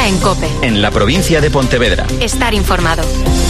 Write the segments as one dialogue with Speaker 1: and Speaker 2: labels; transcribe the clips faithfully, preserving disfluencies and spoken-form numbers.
Speaker 1: Ahora en COPE.
Speaker 2: En la provincia de Pontevedra.
Speaker 1: Estar informado.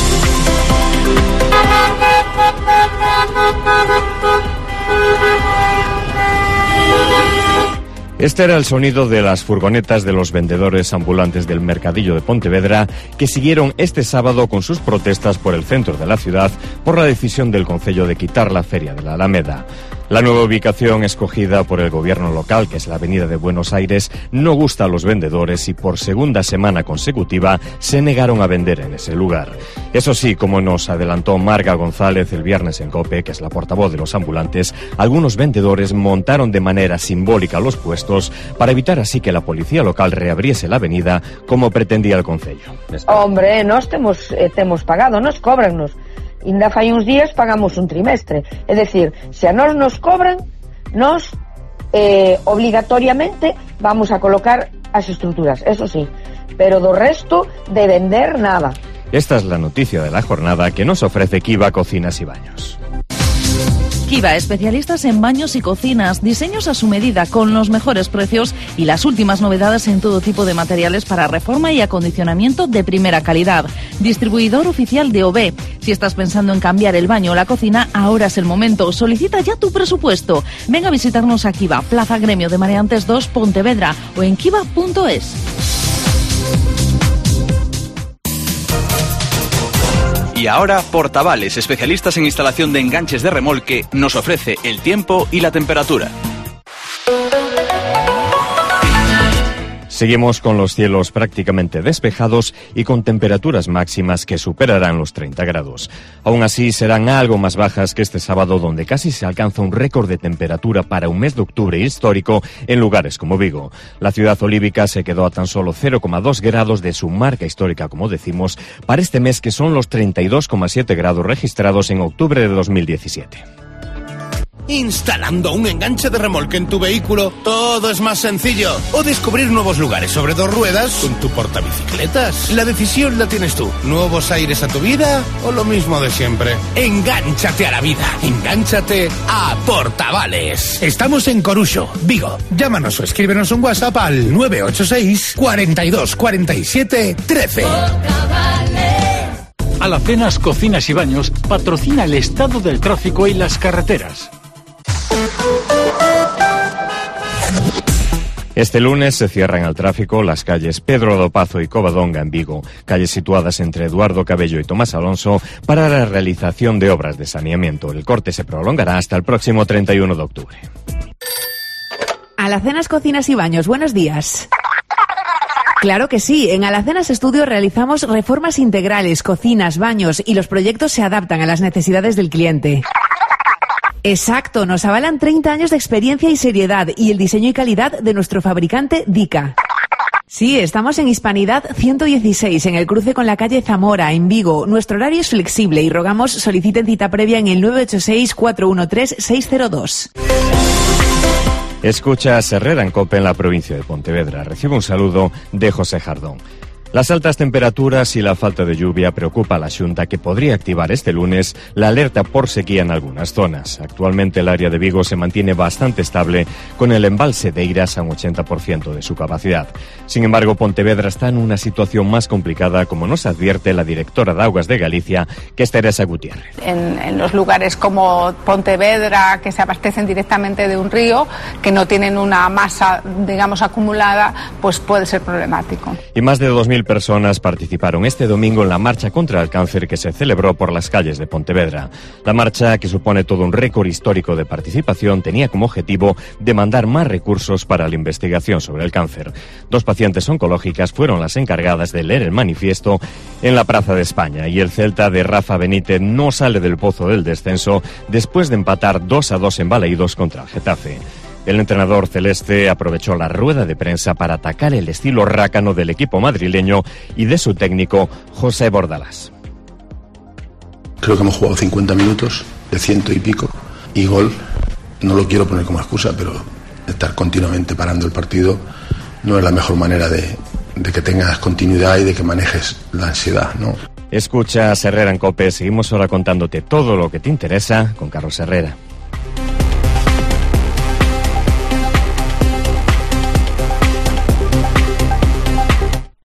Speaker 3: Este era el sonido de las furgonetas de los vendedores ambulantes del Mercadillo de Pontevedra que siguieron este sábado con sus protestas por el centro de la ciudad por la decisión del concello de quitar la Feria de la Alameda. La nueva ubicación escogida por el gobierno local, que es la Avenida de Buenos Aires, no gusta a los vendedores y por segunda semana consecutiva se negaron a vender en ese lugar. Eso sí, como nos adelantó Marga González el viernes en COPE, que es la portavoz de los ambulantes, algunos vendedores montaron de manera simbólica los puestos para evitar así que la policía local reabriese la avenida como pretendía el concello.
Speaker 4: Hombre, nós temos, eh, temos pagado, nos cóbrannos. Ainda fai uns días pagamos un trimestre. É dicir, se a nós nos cobran, nós eh, obligatoriamente vamos a colocar as estruturas, eso sí, pero do resto de vender nada.
Speaker 3: Esta es la noticia de la jornada que nos ofrece Kiva Cocinas y Baños.
Speaker 5: Kiva, especialistas en baños y cocinas, diseños a su medida con los mejores precios y las últimas novedades en todo tipo de materiales para reforma y acondicionamiento de primera calidad. Distribuidor oficial de O B. Si estás pensando en cambiar el baño o la cocina, ahora es el momento. Solicita ya tu presupuesto. Venga a visitarnos a Kiva, Plaza Gremio de Mareantes dos, Pontevedra o en kiva punto es.
Speaker 2: Y ahora, Portavales, especialistas en instalación de enganches de remolque, nos ofrece el tiempo y la temperatura.
Speaker 3: Seguimos con los cielos prácticamente despejados y con temperaturas máximas que superarán los treinta grados. Aún así, serán algo más bajas que este sábado, donde casi se alcanza un récord de temperatura para un mes de octubre histórico en lugares como Vigo. La ciudad olívica se quedó a tan solo cero coma dos grados de su marca histórica, como decimos, para este mes, que son los treinta y dos coma siete grados registrados en octubre de dos mil diecisiete.
Speaker 6: Instalando un enganche de remolque en tu vehículo, todo es más sencillo. O descubrir nuevos lugares sobre dos ruedas con tu portabicicletas. La decisión la tienes tú. ¿Nuevos aires a tu vida o lo mismo de siempre? Engánchate a la vida. Engánchate a Portavales. Estamos en Coruxo, Vigo. Llámanos o escríbenos un WhatsApp al nueve ocho seis, cuarenta y dos, cuarenta y siete, trece.
Speaker 7: Alacenas Cocinas y Baños patrocina el estado del tráfico y las carreteras.
Speaker 3: Este lunes se cierran al tráfico las calles Pedro Dopazo y Covadonga en Vigo, calles situadas entre Eduardo Cabello y Tomás Alonso, para la realización de obras de saneamiento. El corte se prolongará hasta el próximo treinta y uno de octubre.
Speaker 8: Alacenas Cocinas y Baños, buenos días. Claro que sí, en Alacenas Estudio realizamos reformas integrales, cocinas, baños, y los proyectos se adaptan a las necesidades del cliente. Exacto, nos avalan treinta años de experiencia y seriedad y el diseño y calidad de nuestro fabricante Dica. Sí, estamos en Hispanidad ciento dieciséis, en el cruce con la calle Zamora, en Vigo. Nuestro horario es flexible y rogamos soliciten cita previa en el nueve ocho seis, cuatro uno tres, seis cero dos.
Speaker 3: Escucha a Herrera en COPE en la provincia de Pontevedra. Recibe un saludo de José Jardón. Las altas temperaturas y la falta de lluvia preocupa a la Xunta, que podría activar este lunes la alerta por sequía en algunas zonas. Actualmente el área de Vigo se mantiene bastante estable, con el embalse de Eiras a un ochenta por ciento de su capacidad. Sin embargo, Pontevedra está en una situación más complicada, como nos advierte la directora de Aguas de Galicia, que es Teresa Gutiérrez.
Speaker 9: En, en los lugares como Pontevedra, que se abastecen directamente de un río, que no tienen una masa, digamos, acumulada, pues puede ser problemático.
Speaker 3: Y más de dos mil personas participaron este domingo en la marcha contra el cáncer que se celebró por las calles de Pontevedra. La marcha, que supone todo un récord histórico de participación, tenía como objetivo demandar más recursos para la investigación sobre el cáncer. Dos pacientes oncológicas fueron las encargadas de leer el manifiesto en la Plaza de España, y el Celta de Rafa Benítez no sale del pozo del descenso después de empatar dos a dos en Balaídos contra el Getafe. El entrenador celeste aprovechó la rueda de prensa para atacar el estilo rácano del equipo madrileño y de su técnico, José Bordalás.
Speaker 10: Creo que hemos jugado cincuenta minutos de ciento y pico y gol. No lo quiero poner como excusa, pero estar continuamente parando el partido no es la mejor manera de, de que tengas continuidad y de que manejes la ansiedad, ¿no?
Speaker 3: Escucha a Herrera en COPE. Seguimos ahora contándote todo lo que te interesa con Carlos Herrera.